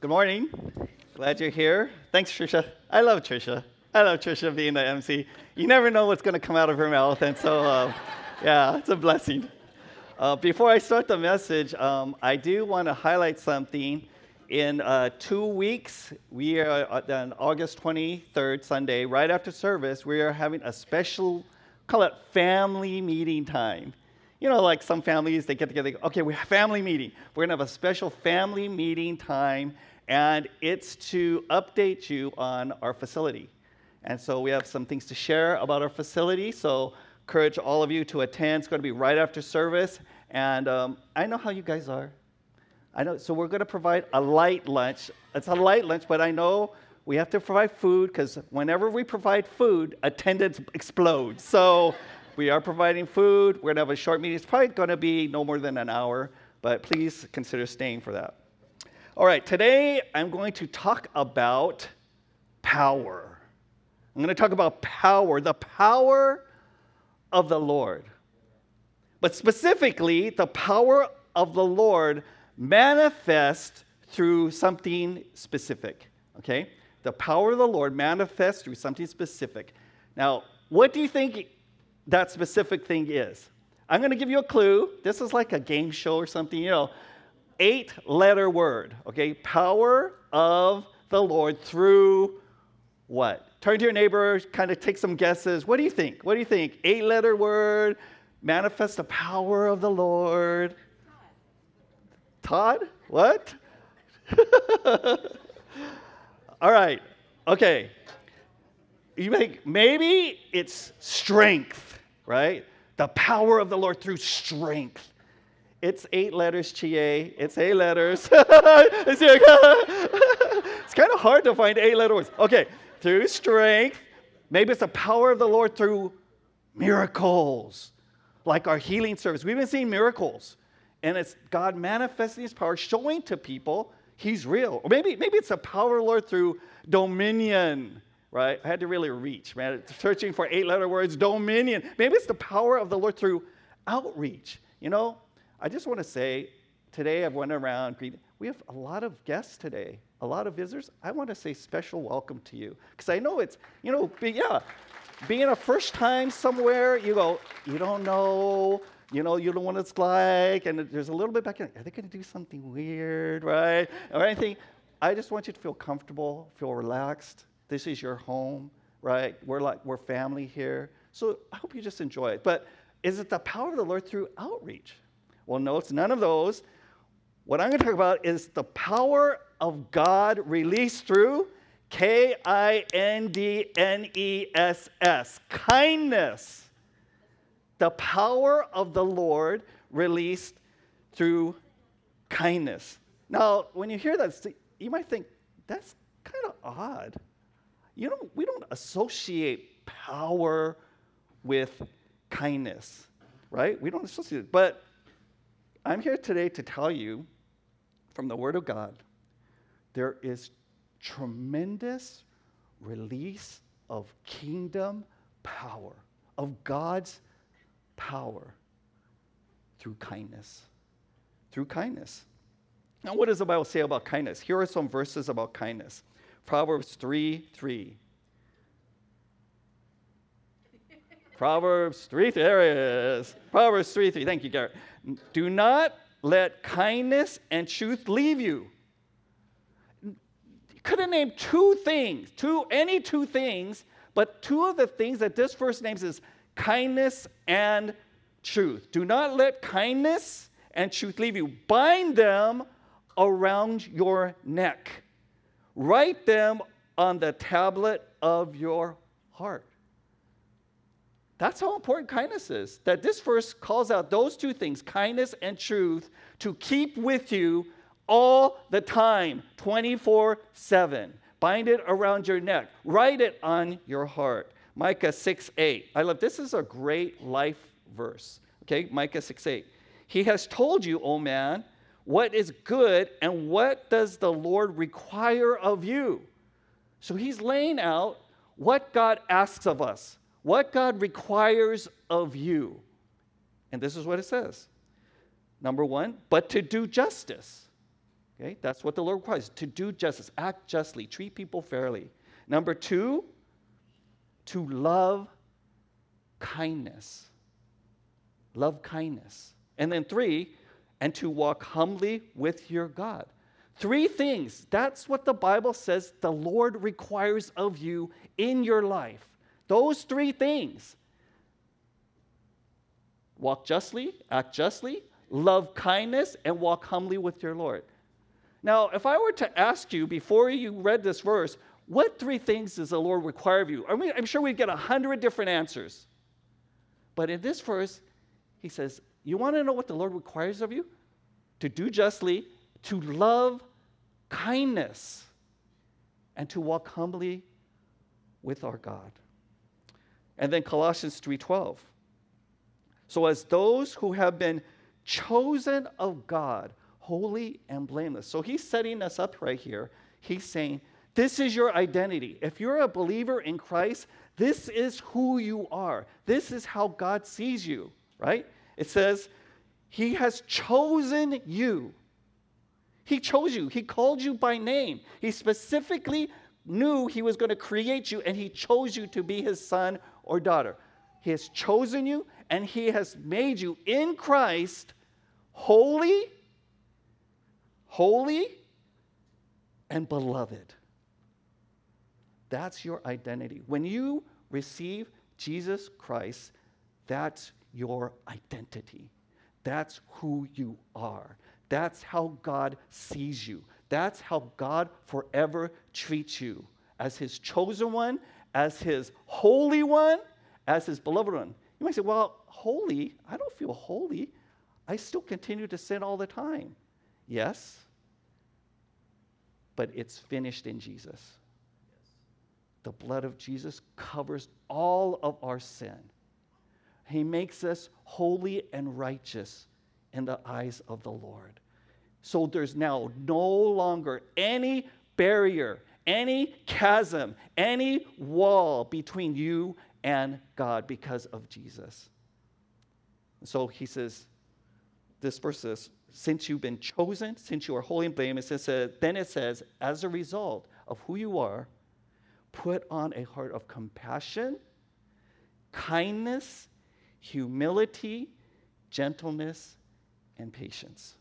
Good morning. Glad you're here. Thanks, Trisha. I love Trisha. I love Trisha being the MC. You never know what's going to come out of her mouth, and so, yeah, it's a blessing. Before I start the message, I do want to highlight something. In 2 weeks, we are on August 23rd, Sunday, right after service, we are having a special, call it family meeting time. You know, like some families, they get together, they go, okay, we have family meeting. We're going to have a special family meeting time, and it's to update you on our facility. And so we have some things to share about our facility, so encourage all of you to attend. It's going to be right after service, and I know how you guys are. I know, so we're going to provide a light lunch. It's a light lunch, but I know we have to provide food, because whenever we provide food, attendance explodes. So we are providing food. We're going to have a short meeting. It's probably going to be no more than an hour, but please consider staying for that. All right, today I'm going to talk about power. I'm going to talk about power, the power of the Lord. But specifically, the power of the Lord manifests through something specific, okay? The power of the Lord manifests through something specific. Now, what do you think that specific thing is? I'm going to give you a clue. This is like a game show or something, 8-letter word, okay? Power of the Lord through what? Turn to your neighbor, kind of take some guesses. What do you think? What do you think? 8-letter word, manifest the power of the Lord. Todd? What? All right. Okay. Maybe it's strength, right? The power of the Lord through strength. It's 8 letters, Chie. It's 8 letters. It's kind of hard to find 8-letter words. Okay. Through strength. Maybe it's the power of the Lord through miracles, like our healing service. We've been seeing miracles. And it's God manifesting His power, showing to people He's real. Or maybe it's the power of the Lord through dominion, right? I had to really reach, man. Searching for 8-letter words, dominion. Maybe it's the power of the Lord through outreach. I just want to say, today I've went around, we have a lot of guests today, a lot of visitors. I want to say special welcome to you. Because I know it's, being a first time somewhere, you don't know. You don't know what it's like, and there's a little bit back in. Are they going to do something weird, right? Or anything? I just want you to feel comfortable, feel relaxed. This is your home, right? We're family here. So I hope you just enjoy it. But is it the power of the Lord through outreach? Well, no, it's none of those. What I'm going to talk about is the power of God released through kindness. Kindness. The power of the Lord released through kindness. Now, when you hear that, you might think, that's kind of odd. We don't associate power with kindness, right? We don't associate it. But I'm here today to tell you from the Word of God, there is tremendous release of kingdom power, of God's power through kindness. Through kindness. Now, what does the Bible say about kindness? Here are some verses about kindness. Proverbs 3:3. Proverbs 3, there it is. Proverbs 3:3. Thank you, Garrett. Do not let kindness and truth leave you. You could have named any two things, but two of the things that this verse names is kindness and truth. Do not let kindness and truth leave you. Bind them around your neck. Write them on the tablet of your heart. That's how important kindness is. That this verse calls out those two things, kindness and truth, to keep with you all the time, 24/7. Bind it around your neck. Write it on your heart. Micah 6:8. I love this. Is a great life verse. Okay, Micah 6:8. He has told you, O man, what is good and what does the Lord require of you. So he's laying out what God asks of us, what God requires of you. And this is what it says. Number one, but to do justice. Okay? That's what the Lord requires, to do justice, act justly, treat people fairly. Number 2, to love kindness. Love kindness. And then 3, and to walk humbly with your God. 3 things. That's what the Bible says the Lord requires of you in your life. Those 3 things. Walk justly, act justly, love kindness, and walk humbly with your Lord. Now, if I were to ask you before you read this verse, what 3 things does the Lord require of you? I mean, I'm sure we'd get 100 different answers. But in this verse, he says, you want to know what the Lord requires of you? To do justly, to love kindness, and to walk humbly with our God. And then Colossians 3:12. So as those who have been chosen of God, holy and blameless. So he's setting us up right here. He's saying, this is your identity. If you're a believer in Christ, this is who you are. This is how God sees you, right? It says, he has chosen you. He chose you. He called you by name. He specifically knew he was going to create you, and he chose you to be his son or daughter. He has chosen you, and he has made you in Christ holy, and beloved. That's your identity. When you receive Jesus Christ, that's your identity. That's who you are. That's how God sees you. That's how God forever treats you, as his chosen one, as his holy one, as his beloved one. You might say, well, holy? I don't feel holy. I still continue to sin all the time. Yes, but it's finished in Jesus. The blood of Jesus covers all of our sin. He makes us holy and righteous in the eyes of the Lord. So there's now no longer any barrier, any chasm, any wall between you and God because of Jesus. So he says, this verse says, since you've been chosen, since you are holy and blameless, then it says, as a result of who you are, put on a heart of compassion, kindness, humility, gentleness, and patience.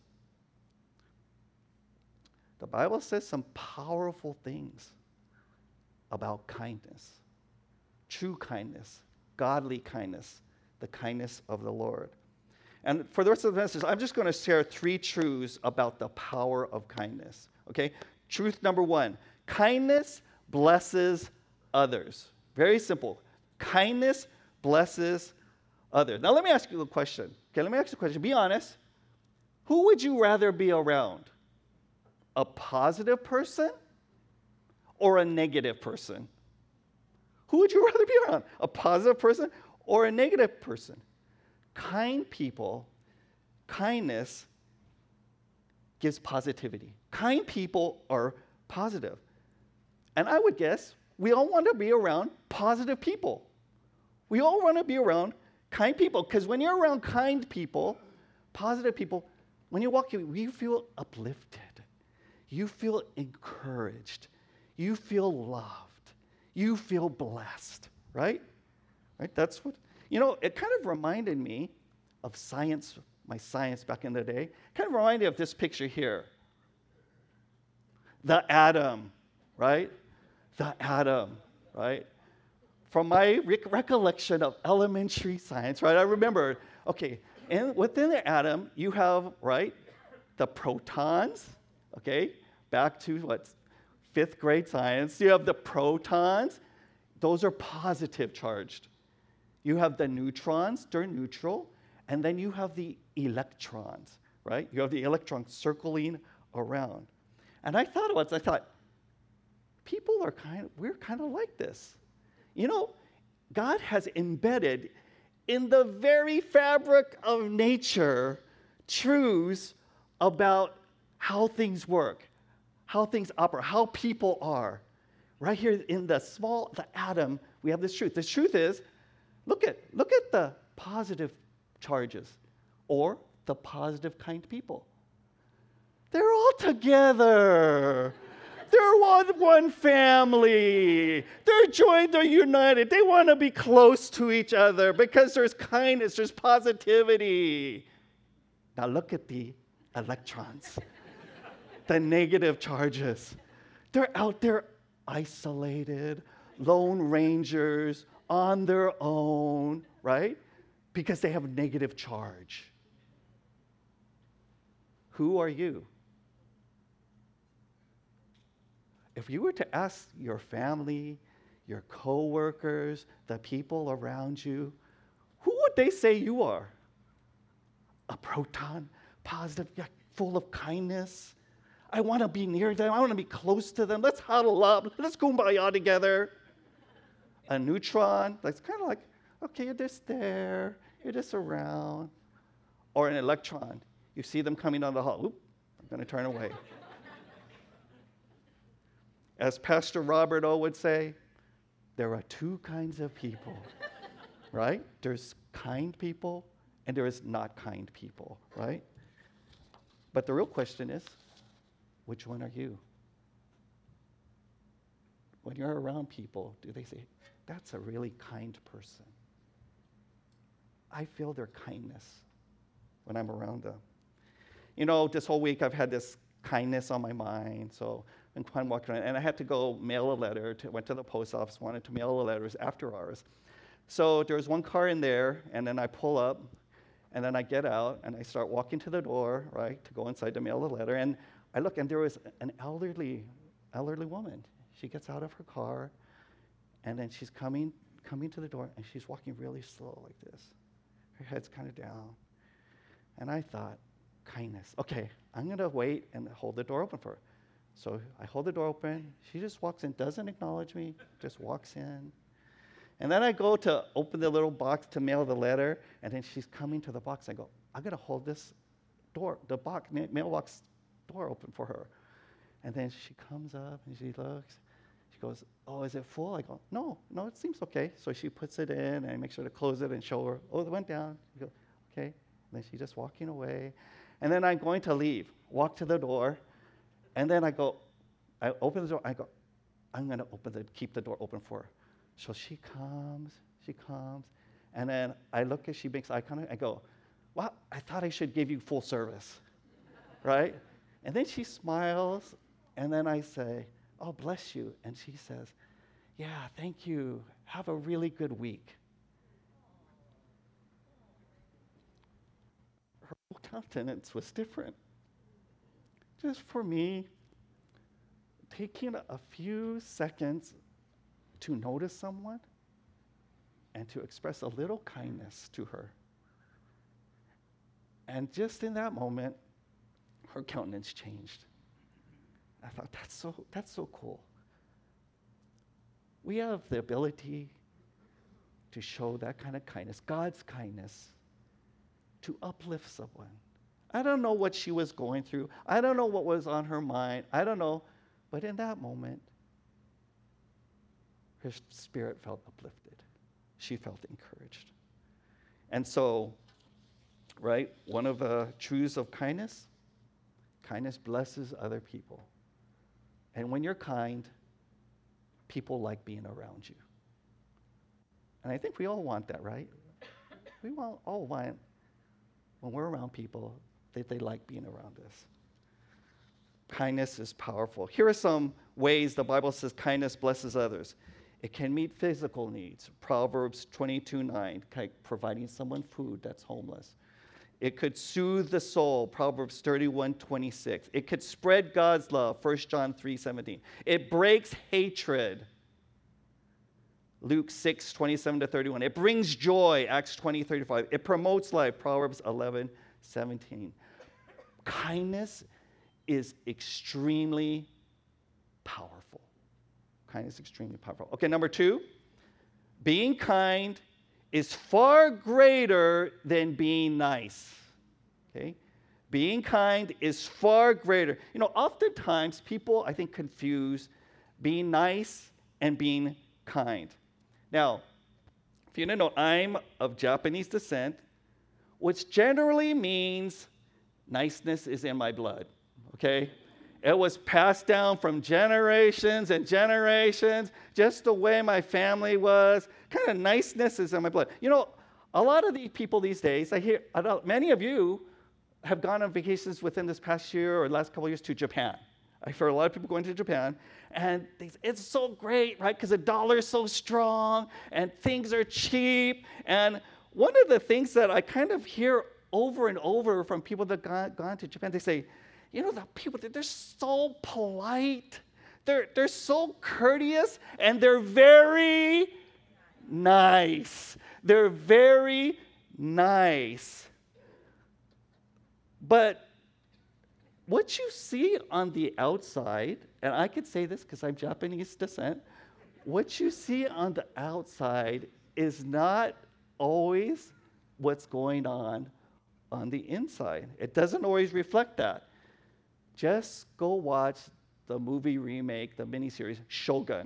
The Bible says some powerful things about kindness, true kindness, godly kindness, the kindness of the Lord. And for the rest of the message, I'm just going to share 3 truths about the power of kindness. Okay? Truth number 1, kindness blesses others. Very simple. Kindness blesses others. Now let me ask you a question. Okay, let me ask you a question. Be honest. Who would you rather be around? A positive person or a negative person? Who would you rather be around? A positive person or a negative person? Kind people, kindness gives positivity. Kind people are positive. And I would guess we all want to be around positive people. We all want to be around kind people, because when you're around kind people, positive people, when you walk, you feel uplifted. You feel encouraged. You feel loved. You feel blessed, right? Right? That's what, it kind of reminded me of science, my science back in the day. Kind of reminded me of this picture here. The atom, right? The atom, right? From my recollection of elementary science, right? I remember, okay, and within the atom, you have, right, the protons, okay? Back to 5th grade science. You have the protons. Those are positive charged. You have the neutrons, they're neutral. And then you have the electrons, right? You have the electrons circling around. And I thought about this. I thought, we're kind of like this. God has embedded in the very fabric of nature truths about how things work, how things operate, how people are. Right here in the atom, we have this truth. The truth is, look at the positive charges or the positive kind people. They're all together. They're one family. They're joined, they're united. They want to be close to each other because there's kindness, there's positivity. Now look at the electrons, the negative charges. They're out there isolated, lone rangers, on their own, right? Because they have negative charge. Who are you? If you were to ask your family, your coworkers, the people around you, who would they say you are? A proton, positive, full of kindness. I want to be near them. I want to be close to them. Let's huddle up. Let's kumbaya together. A neutron, that's kind of like, okay, you're just there. You're just around. Or an electron. You see them coming down the hall. Oop, I'm going to turn away. As Pastor Robert O would say, there are two kinds of people, right? There's kind people and there is not kind people, right? But the real question is, which one are you? When you're around people, do they say, that's a really kind person? I feel their kindness when I'm around them. You know, this whole week I've had this kindness on my mind, so I'm walking around, and I had to go mail a letter. Went to the post office, wanted to mail a letter. It was after hours. So there was one car in there, and then I pull up, and then I get out, and I start walking to the door, right, to go inside to mail the letter. And I look, and there was an elderly woman. She gets out of her car, and then she's coming to the door, and she's walking really slow like this. Her head's kind of down. And I thought, kindness. Okay, I'm going to wait and hold the door open for her. So I hold the door open. She just walks in, doesn't acknowledge me, just walks in. And then I go to open the little box to mail the letter, and then she's coming to the box. I go, I'm going to hold this door, the box, mailbox door open for her. And then she comes up and she looks. She goes, oh, is it full? I go, no, it seems okay. So she puts it in, and I make sure to close it and show her, oh, it went down. She goes, okay. And then she's just walking away. And then I'm going to leave, walk to the door, and then I open the door, I go, I'm going to keep the door open for her. So she comes, and then I look as she makes eye contact, I go, wow, I thought I should give you full service, right? And then she smiles, and then I say, oh, bless you. And she says, yeah, thank you. Have a really good week. Her whole countenance was different. Just for me, taking a few seconds to notice someone and to express a little kindness to her. And just in that moment, her countenance changed. I thought, that's so cool. We have the ability to show that kind of kindness, God's kindness, to uplift someone. I don't know what she was going through. I don't know what was on her mind. I don't know. But in that moment, her spirit felt uplifted. She felt encouraged. And so, right, one of the truths of kindness blesses other people. And when you're kind, people like being around you. And I think we all want that, right? We all want, when we're around people, that they like being around us. Kindness is powerful. Here are some ways the Bible says kindness blesses others. It can meet physical needs. Proverbs 22:9, providing someone food that's homeless. It could soothe the soul. Proverbs 31:26. It could spread God's love. 1 John 3:17. It breaks hatred. Luke 6:27-31. It brings joy. Acts 20:35. It promotes life. Proverbs 11:17. Kindness is extremely powerful. Kindness is extremely powerful. Okay, number 2, being kind is far greater than being nice. Okay? Being kind is far greater. You know, oftentimes people, I think, confuse being nice and being kind. Now, if you don't know, I'm of Japanese descent, which generally means niceness is in my blood. okay? It was passed down from generations and generations, just the way my family was. Kind of niceness is in my blood. You know, a lot of the people these days, I hear, many of you have gone on vacations within this past year or last couple of years to Japan. I've heard a lot of people going to Japan, and it's so great, right? Because the dollar is so strong, and things are cheap. And one of the things that I kind of hear over and over from people that have gone to Japan, they say, you know, the people, they're so polite, they're so courteous, and they're very nice. They're very nice. But what you see on the outside, and I could say this because I'm Japanese descent, what you see on the outside is not always what's going on the inside. It doesn't always reflect that. Just go watch the movie remake, the miniseries, Shogun.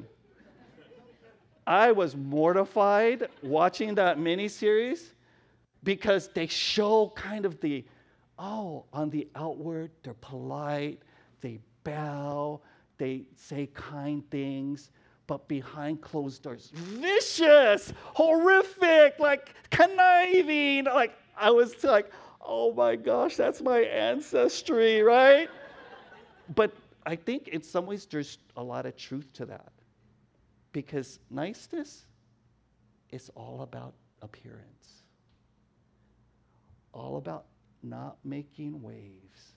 I was mortified watching that miniseries because they show kind of on the outward, they're polite, they bow, they say kind things, but behind closed doors, vicious, horrific, like conniving. Like, I was like, oh my gosh, that's my ancestry, right? But I think in some ways there's a lot of truth to that. Because niceness is all about appearance. All about not making waves.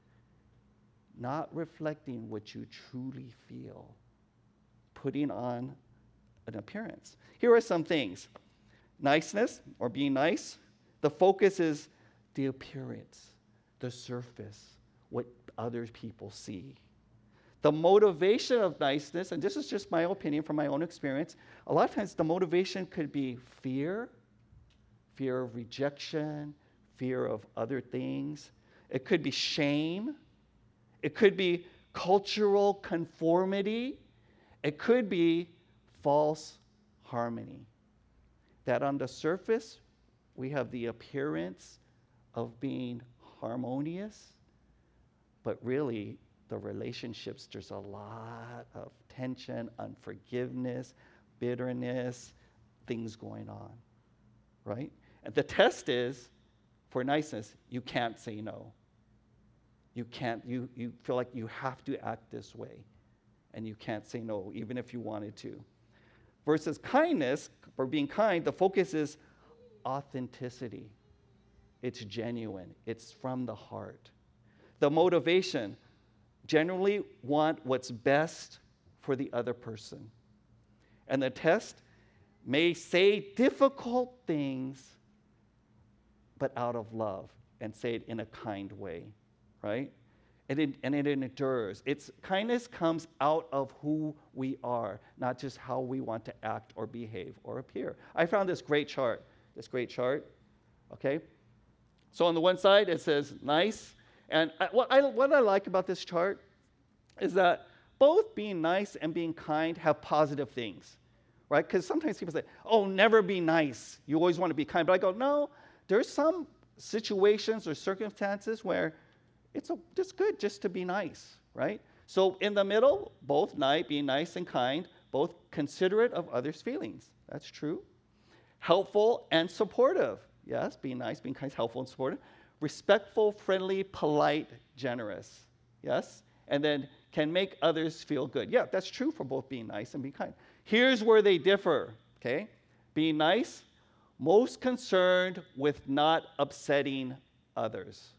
Not reflecting what you truly feel. Putting on an appearance. Here are some things. Niceness, or being nice, the focus is the appearance, the surface, what other people see. The motivation of niceness, and this is just my opinion from my own experience, a lot of times the motivation could be fear of rejection, fear of other things. It could be shame. It could be cultural conformity. It could be false harmony. That on the surface, we have the appearance of being harmonious, but really, the relationships, there's a lot of tension, unforgiveness, bitterness, things going on, right? And the test is, for niceness, you can't say no. You feel like you have to act this way, and you can't say no, even if you wanted to. Versus kindness, or being kind, the focus is authenticity. It's genuine. It's from the heart. The motivation, generally want what's best for the other person. And the test may say difficult things, but out of love, and say it in a kind way, right? And it endures. Kindness comes out of who we are, not just how we want to act or behave or appear. I found this great chart, okay? So on the one side, it says nice. And what I like about this chart is that both being nice and being kind have positive things, right? Because sometimes people say, oh, never be nice. You always want to be kind. But I go, no, there's some situations or circumstances where it's good just to be nice, right? So in the middle, both being nice and kind, both considerate of others' feelings. That's true. Helpful and supportive. Yes, being nice, being kind, helpful and supportive. Respectful, friendly, polite, generous. Yes? And then can make others feel good. Yeah, that's true for both being nice and being kind. Here's where they differ, okay? Being nice, most concerned with not upsetting others.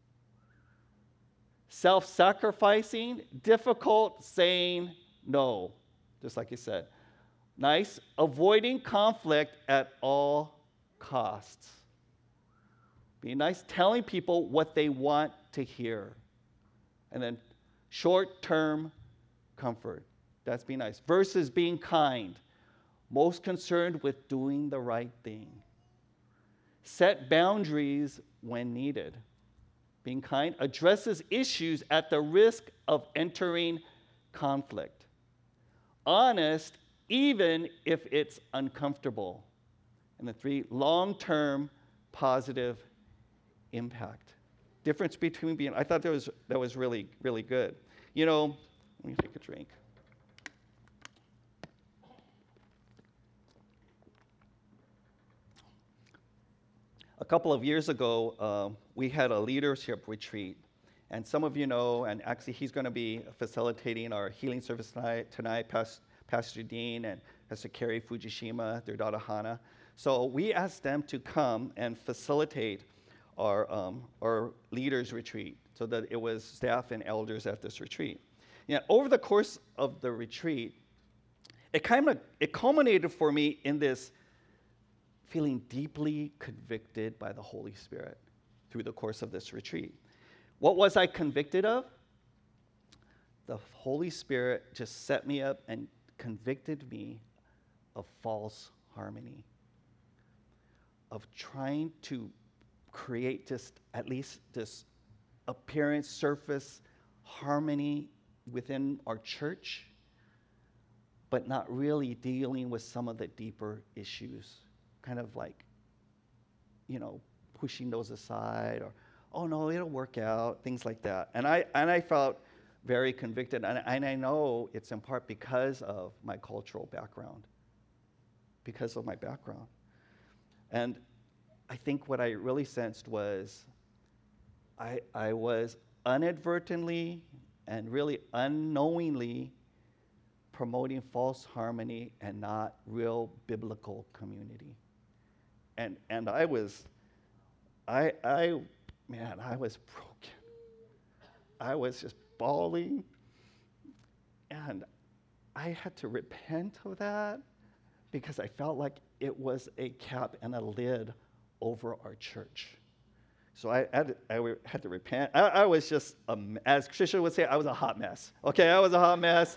Self-sacrificing, difficult saying no, just like you said. Nice, avoiding conflict at all costs. Being nice, telling people what they want to hear. And then short-term comfort. That's being nice. Versus being kind, most concerned with doing the right thing. Set boundaries when needed. Being kind addresses issues at the risk of entering conflict. Honest, even if it's uncomfortable. And the three, long-term positive impact. difference between being, I thought that was really, really good. You know, let me take a drink. A couple of years ago, we had a leadership retreat. And some of you know, and actually he's going to be facilitating our healing service tonight, Pastor Dean and Pastor Kerry Fujishima, their daughter Hana. So we asked them to come and facilitate our leaders retreat, so that it was staff and elders at this retreat. Yeah, over the course of the retreat, it culminated for me in this feeling deeply convicted by the Holy Spirit through the course of this retreat. What was I convicted of? The Holy Spirit just set me up and convicted me of false harmony, of trying to create just at least this appearance, surface harmony within our church, but not really dealing with some of the deeper issues, kind of like, pushing those aside, or, oh no, it'll work out, things like that. And I felt very convicted, and I know it's in part because of my cultural background, And I think what I really sensed was I was inadvertently and really unknowingly promoting false harmony and not real biblical community. And I was broken. I was just bawling, and I had to repent of that because I felt like it was a cap and a lid over our church. So I had to repent. I was just, as Trisha would say, I was a hot mess. Okay, I was a hot mess.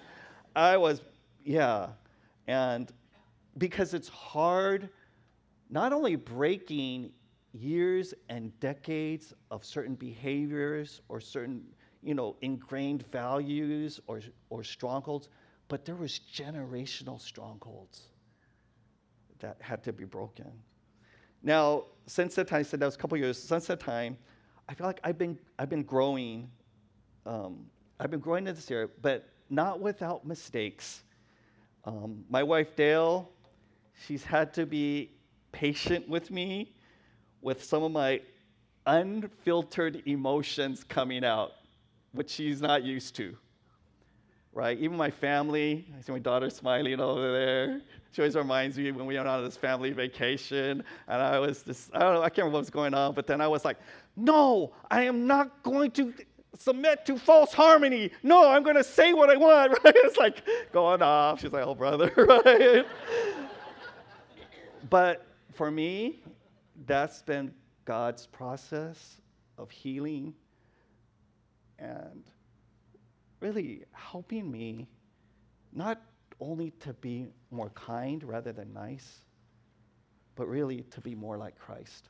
And because it's hard, not only breaking years and decades of certain behaviors or certain, ingrained values or strongholds, but there was generational strongholds that had to be broken. Now, since that time, I said that was a couple years. Since that time, I feel like I've been growing. I've been growing in this area, but not without mistakes. My wife Dale, she's had to be patient with me, with some of my unfiltered emotions coming out, which she's not used to. Right? Even my family, I see my daughter smiling over there. She always reminds me when we went on this family vacation, and I was just, I can't remember what was going on, but then I was like, no, I am not going to submit to false harmony. No, I'm going to say what I want, right? It's like going off. She's like, oh, brother, right? But for me, that's been God's process of healing and really helping me not only to be more kind rather than nice, but really to be more like Christ,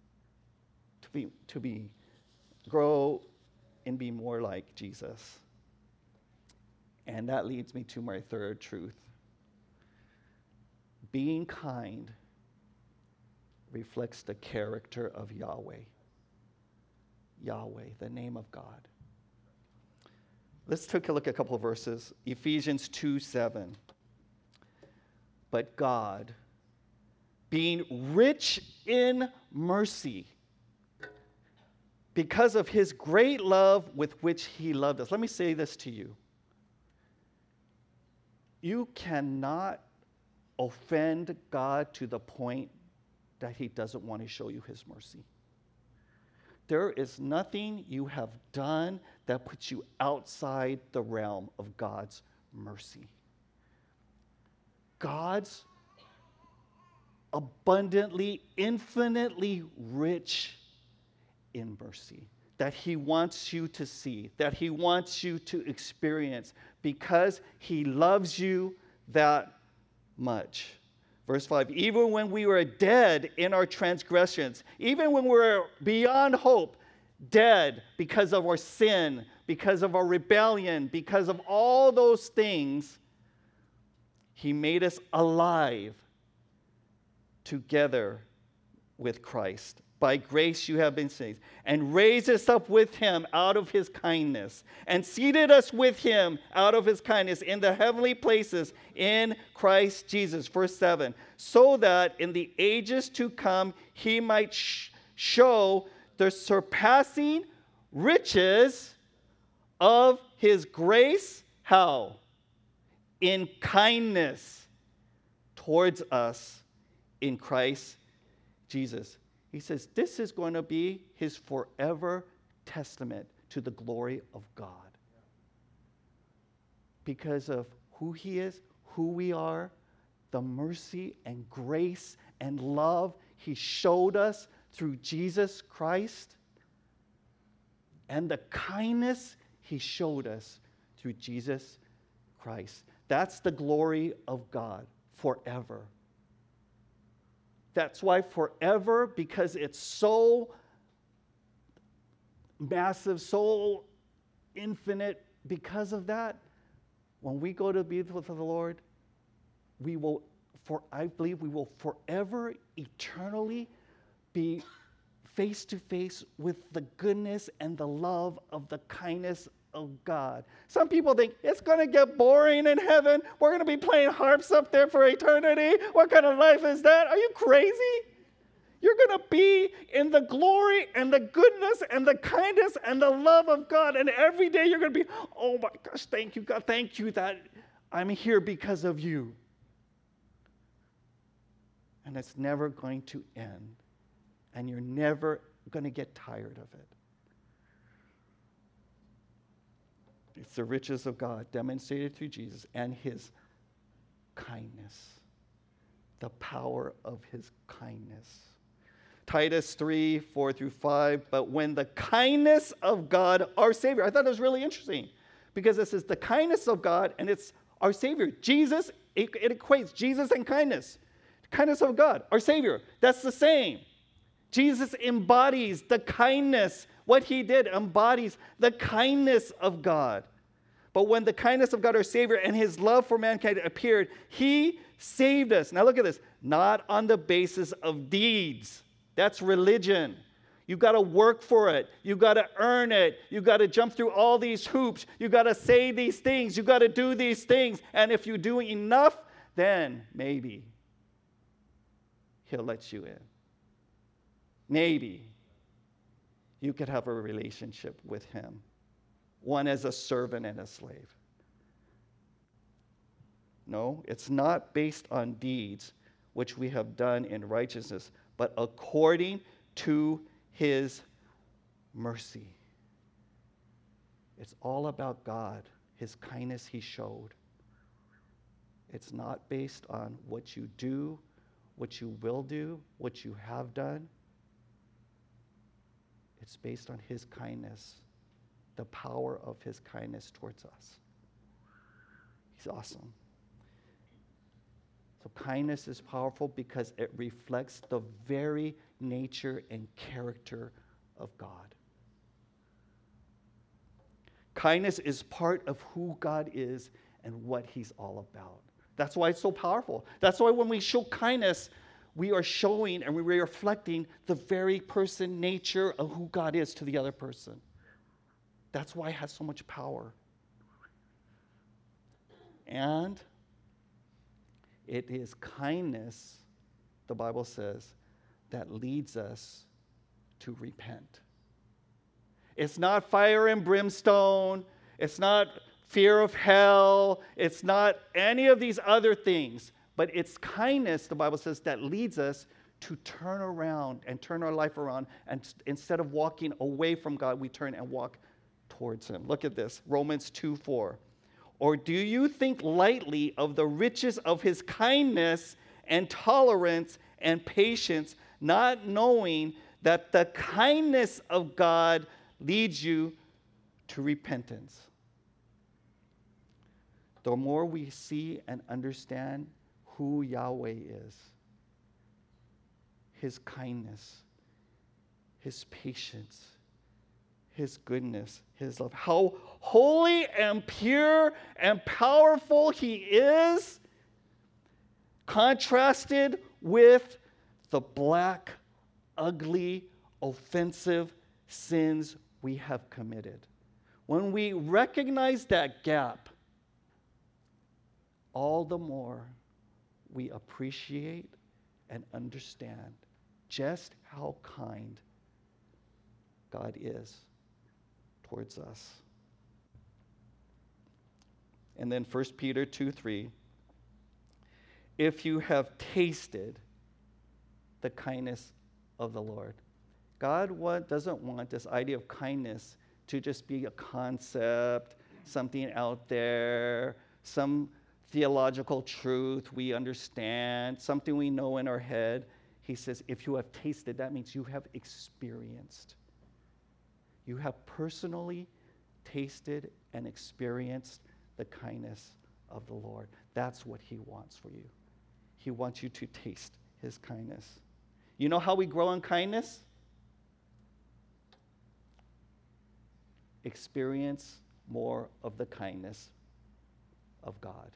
to grow and be more like Jesus. And that leads me to my third truth. Being kind reflects the character of Yahweh. Yahweh, the name of God. Let's take a look at a couple of verses. Ephesians 2:7. But God, being rich in mercy, because of his great love with which he loved us. Let me say this to you. You cannot offend God to the point that he doesn't want to show you his mercy. There is nothing you have done that puts you outside the realm of God's mercy. God's abundantly, infinitely rich in mercy that he wants you to see, that he wants you to experience because he loves you that much. Verse 5, even when we were dead in our transgressions, even when we were beyond hope, dead because of our sin, because of our rebellion, because of all those things, he made us alive together with Christ. by grace you have been saved, and raised us up with him out of his kindness, and seated us with him out of his kindness in the heavenly places in Christ Jesus. Verse 7, so that in the ages to come he might show the surpassing riches of his grace. How? In kindness towards us in Christ Jesus. He says this is going to be his forever testament to the glory of God. Because of who he is, who we are, the mercy and grace and love he showed us through Jesus Christ, and the kindness he showed us through Jesus Christ. That's the glory of God forever. That's why forever, because it's so massive, so infinite, because of that, when we go to be with the Lord, I believe we will forever, eternally be face to face with the goodness and the love of the kindness of God. Some people think it's going to get boring in heaven. We're going to be playing harps up there for eternity. What kind of life is that? Are you crazy? You're going to be in the glory and the goodness and the kindness and the love of God. And every day you're going to be, oh my gosh, thank you, God. Thank you that I'm here because of you. And it's never going to end. And you're never going to get tired of it. It's the riches of God demonstrated through Jesus and his kindness, the power of his kindness. Titus 3, 4 through 5, but when the kindness of God, our Savior, I thought it was really interesting because this is the kindness of God and it's our Savior. Jesus, it equates Jesus and kindness. Kindness of God, our Savior, that's the same. Jesus embodies the kindness. What he did embodies the kindness of God. But when the kindness of God, our Savior, and his love for mankind appeared, he saved us. Now look at this. Not on the basis of deeds. That's religion. You've got to work for it. You've got to earn it. You've got to jump through all these hoops. You've got to say these things. You've got to do these things. And if you do enough, then maybe he'll let you in. Maybe you could have a relationship with him, one as a servant and a slave. No, it's not based on deeds which we have done in righteousness, but according to his mercy. It's all about God, his kindness he showed. It's not based on what you do, what you will do, what you have done. It's based on his kindness, the power of his kindness towards us. He's awesome. So kindness is powerful because it reflects the very nature and character of God. Kindness is part of who God is and what he's all about. That's why it's so powerful. That's why when we show kindness, we are showing and we're reflecting the very person, nature of who God is to the other person. That's why it has so much power. And it is kindness, the Bible says, that leads us to repent. It's not fire and brimstone. It's not fear of hell. It's not any of these other things. But it's kindness, the Bible says, that leads us to turn around and turn our life around. And instead of walking away from God, we turn and walk towards him. Look at this, Romans 2:4. Or do you think lightly of the riches of his kindness and tolerance and patience, not knowing that the kindness of God leads you to repentance? The more we see and understand who Yahweh is, his kindness, his patience, his goodness, his love, how holy and pure and powerful he is, contrasted with the black, ugly, offensive sins we have committed. When we recognize that gap, all the more we appreciate and understand just how kind God is towards us. And then 1 Peter 2:3, if you have tasted the kindness of the Lord. God doesn't want this idea of kindness to just be a concept, something out there, some theological truth we understand, something we know in our head. He says, if you have tasted, that means you have experienced. You have personally tasted and experienced the kindness of the Lord. That's what he wants for you. He wants you to taste his kindness. You know how we grow in kindness? Experience more of the kindness of God.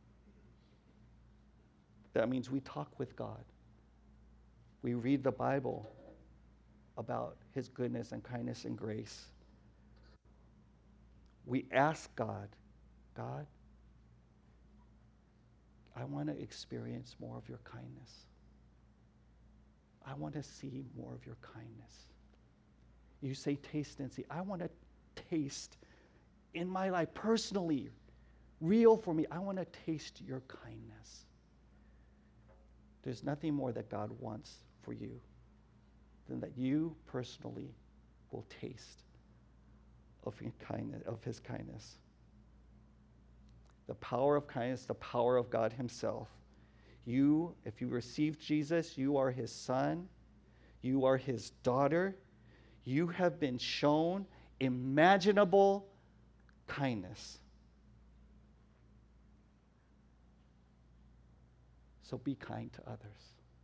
That means we talk with God. We read the Bible about his goodness and kindness and grace. We ask God, God, I want to experience more of your kindness. I want to see more of your kindness. You say taste and see. I want to taste in my life personally, real for me. I want to taste your kindness. There's nothing more that God wants for you than that you personally will taste of his kindness. The power of kindness, the power of God himself. You, if you receive Jesus, you are his son. You are his daughter. You have been shown imaginable kindness. So be kind to others.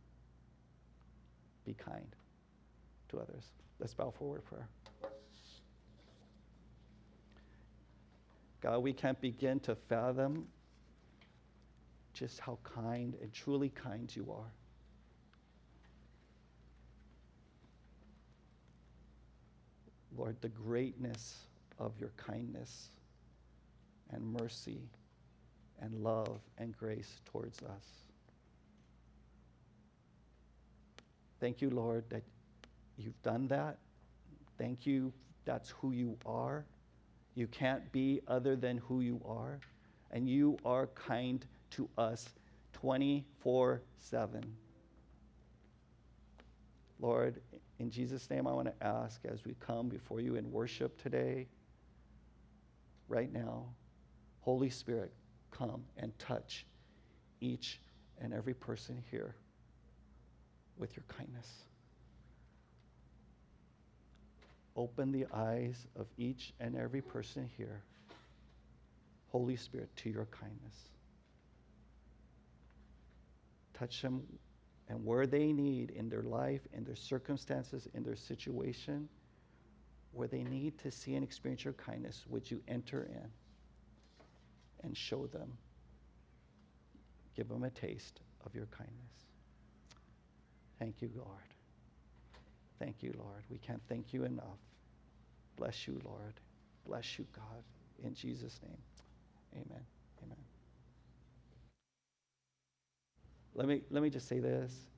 Be kind to others. Let's bow forward in prayer. God, we can't begin to fathom just how kind and truly kind you are. Lord, the greatness of your kindness and mercy and love and grace towards us. Thank you, Lord, that you've done that. Thank you, that's who you are. You can't be other than who you are. And you are kind to us 24/7. Lord, in Jesus' name, I want to ask as we come before you in worship today, right now, Holy Spirit, come and touch each and every person here with your kindness. Open the eyes of each and every person here, Holy Spirit, to your kindness. Touch them, and where they need in their life, in their circumstances, in their situation, where they need to see and experience your kindness, would you enter in and show them? Give them a taste of your kindness. Thank you, Lord. Thank you, Lord. We can't thank you enough. Bless you, Lord. Bless you, God. In Jesus' name, amen. Amen. Let me just say this.